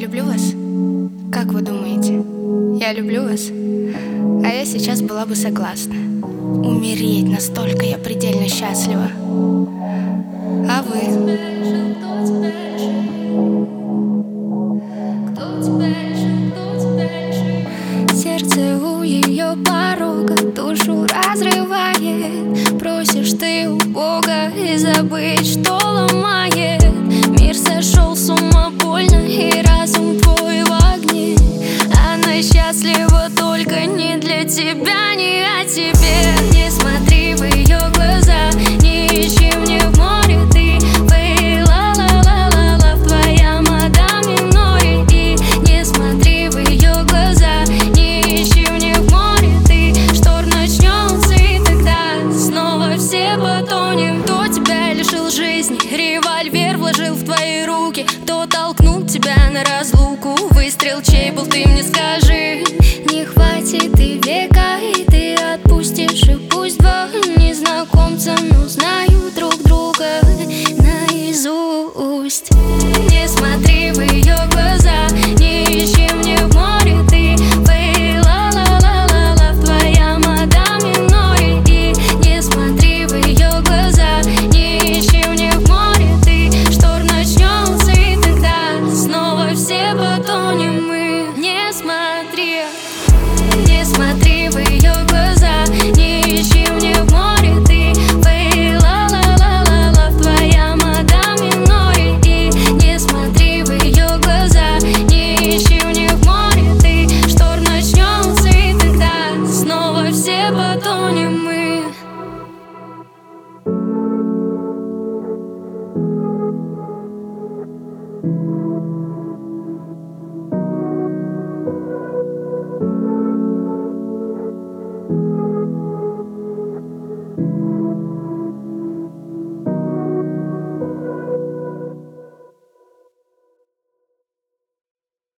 люблю вас? Как вы думаете? Я люблю вас? А я сейчас была бы согласна умереть, настолько я предельно счастлива. А вы? Сердце у ее порога душу разрывает. Просишь ты у Бога и забыть, что ломает. Мир сошел с ума больно, и разум твой в огне. Она счастлива только не для тебя, не о тебе. Не смотри в ее глаза, не ищи мне в море ты. Фейла ла ла ла ла, твоя мадам миноре. И не смотри в ее глаза, не ищи мне в море ты. Шторм начнется, и тогда снова все потонем. Кто тебя лишил жизни, револьвер вложил в твои руки? Кто толкнул тебя на разлуку? Выстрел чей был, ты мне скажи.